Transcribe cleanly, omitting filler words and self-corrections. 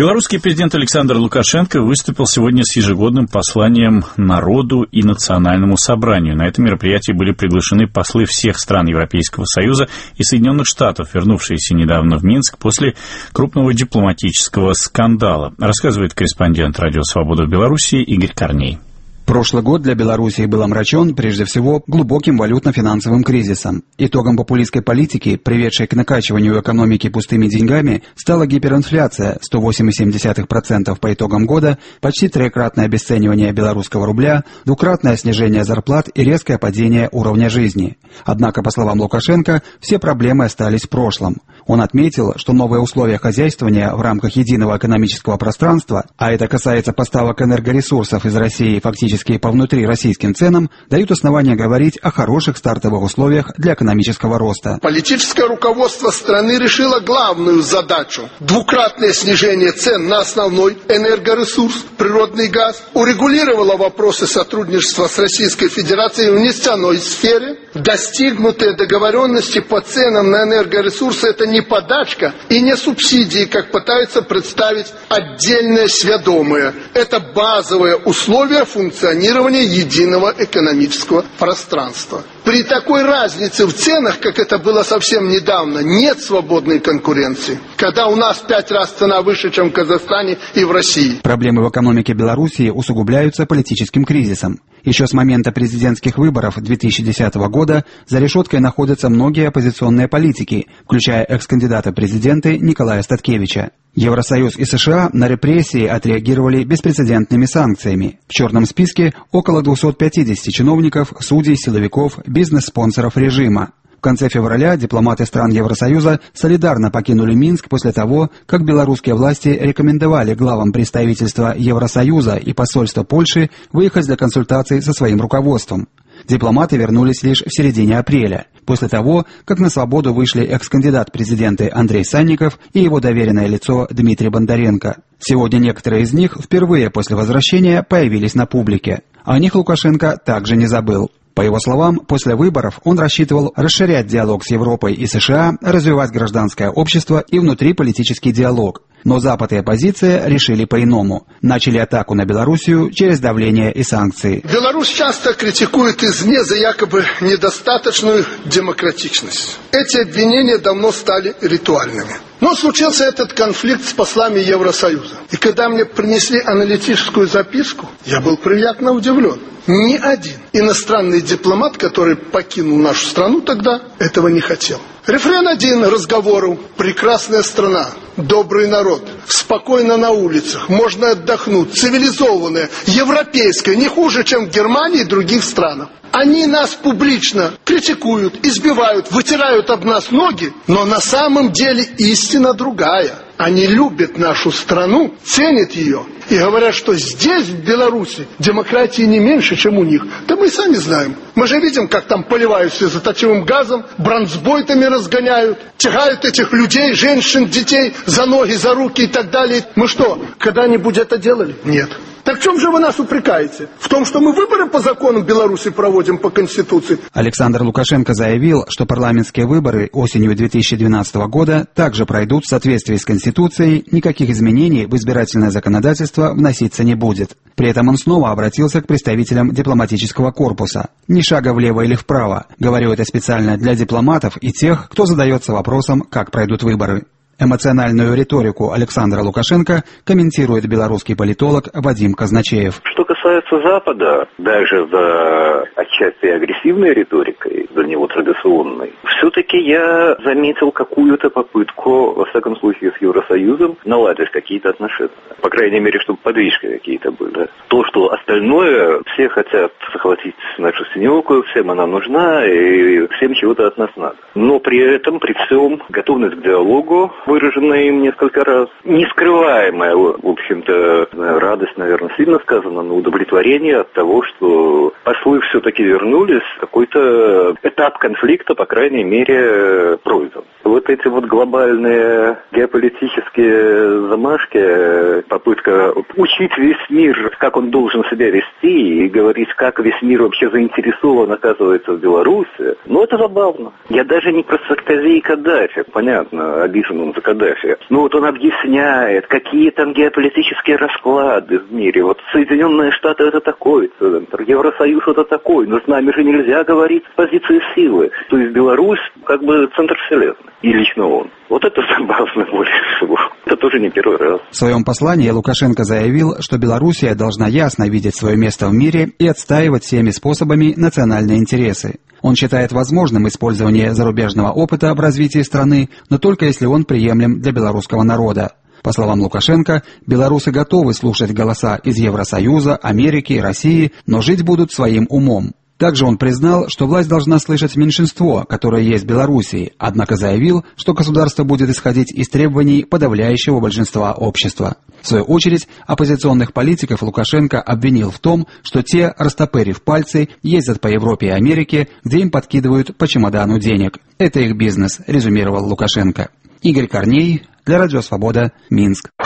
Белорусский президент Александр Лукашенко выступил сегодня с ежегодным посланием народу и национальному собранию. На это мероприятие были приглашены послы всех стран Европейского Союза и Соединенных Штатов, вернувшиеся недавно в Минск после крупного дипломатического скандала. Рассказывает корреспондент Радио Свобода в Беларуси Игорь Корней. Прошлый год для Белоруссии был омрачен, прежде всего, глубоким валютно-финансовым кризисом. Итогом популистской политики, приведшей к накачиванию экономики пустыми деньгами, стала гиперинфляция 108,7% по итогам года, почти трехкратное обесценивание белорусского рубля, двукратное снижение зарплат и резкое падение уровня жизни. Однако, по словам Лукашенко, все проблемы остались в прошлом. Он отметил, что новые условия хозяйствования в рамках единого экономического пространства, а это касается поставок энергоресурсов из России фактически по внутри российским ценам, дают основания говорить о хороших стартовых условиях для экономического роста. Политическое руководство страны решило главную задачу – двукратное снижение цен на основной энергоресурс, природный газ, урегулировало вопросы сотрудничества с Российской Федерацией в нефтяной сфере. Достигнутые договоренности по ценам на энергоресурсы – это не подачка и не субсидии, как пытаются представить отдельные сведомые. Это базовые условия функционирования единого экономического пространства. При такой разнице в ценах, как это было совсем недавно, нет свободной конкуренции, когда у нас 5 раз цена выше, чем в Казахстане и в России. Проблемы в экономике Белоруссии усугубляются политическим кризисом. Еще с момента президентских выборов 2010 года за решеткой находятся многие оппозиционные политики, включая экс-кандидата в президенты Николая Статкевича. Евросоюз и США на репрессии отреагировали беспрецедентными санкциями. В черном списке около 250 чиновников, судей, силовиков, бизнес-спонсоров режима. В конце февраля дипломаты стран Евросоюза солидарно покинули Минск после того, как белорусские власти рекомендовали главам представительства Евросоюза и посольства Польши выехать для консультаций со своим руководством. Дипломаты вернулись лишь в середине апреля, после того, как на свободу вышли экс-кандидат в президенты Андрей Санников и его доверенное лицо Дмитрий Бондаренко. Сегодня некоторые из них впервые после возвращения появились на публике. О них Лукашенко также не забыл. По его словам, после выборов он рассчитывал расширять диалог с Европой и США, развивать гражданское общество и внутриполитический диалог. Но Запад и оппозиция решили по-иному. Начали атаку на Белоруссию через давление и санкции. Беларусь часто критикует извне за якобы недостаточную демократичность. Эти обвинения давно стали ритуальными. Но случился этот конфликт с послами Евросоюза. И когда мне принесли аналитическую записку, я был приятно удивлен. Ни один иностранный дипломат, который покинул нашу страну тогда, этого не хотел. Рефрен один разговору: прекрасная страна, добрый народ, спокойно на улицах, можно отдохнуть, цивилизованная, европейская, не хуже, чем в Германии и других странах. Они нас публично критикуют, избивают, вытирают об нас ноги, но на самом деле истина другая. Они любят нашу страну, ценят ее и говорят, что здесь, в Беларуси, демократии не меньше, чем у них. Да мы сами знаем. Мы же видим, как там поливают слезоточивым газом, бронзбойтами разгоняют, тягают этих людей, женщин, детей за ноги, за руки и так далее. Мы что, когда-нибудь это делали? Нет. Так в чем же вы нас упрекаете? В том, что мы выборы по законам Беларуси проводим по Конституции? Александр Лукашенко заявил, что парламентские выборы осенью 2012 года также пройдут в соответствии с Конституцией, никаких изменений в избирательное законодательство вноситься не будет. При этом он снова обратился к представителям дипломатического корпуса. Ни шага влево или вправо. Говорю это специально для дипломатов и тех, кто задается вопросом, как пройдут выборы. Эмоциональную риторику Александра Лукашенко комментирует белорусский политолог Вадим Казначеев. Что касается Запада, даже за отчасти агрессивной риторикой, за него традиционной, все-таки я заметил какую-то попытку, во всяком случае, с Евросоюзом наладить какие-то отношения. По крайней мере, чтобы подвижки какие-то были. То, что остальное, все хотят захватить нашу синеокую, всем она нужна и всем чего-то от нас надо. Но при этом, при всем, готовность к диалогу, выраженная им несколько раз, нескрываемая, в общем-то, радость, наверное, сильно сказано, но удовлетворение от того, что послы все-таки вернулись, какой-то этап конфликта, по крайней мере, пройден. Вот эти вот глобальные геополитические замашки, попытка учить весь мир, как он должен себя вести, и говорить, как весь мир вообще заинтересован, оказывается, в Беларуси, ну, это забавно. Я даже не про Саркози и Каддафи, понятно, обиженным за Каддафи. Ну вот он объясняет, какие там геополитические расклады в мире. Вот Соединенные Штаты это такой центр, Евросоюз это такой, но с нами же нельзя говорить с позиции силы. То есть Беларусь как бы центр вселенной. И лично он. Вот это забавно больше всего. Это тоже не первый раз. В своем послании Лукашенко заявил, что Белоруссия должна ясно видеть свое место в мире и отстаивать всеми способами национальные интересы. Он считает возможным использование зарубежного опыта в развитии страны, но только если он приемлем для белорусского народа. По словам Лукашенко, белорусы готовы слушать голоса из Евросоюза, Америки, России, но жить будут своим умом. Также он признал, что власть должна слышать меньшинство, которое есть в Белоруссии, однако заявил, что государство будет исходить из требований подавляющего большинства общества. В свою очередь, оппозиционных политиков Лукашенко обвинил в том, что те, растопырив пальцы, ездят по Европе и Америке, где им подкидывают по чемодану денег. Это их бизнес, резюмировал Лукашенко. Игорь Корней, для Радио Свобода, Минск.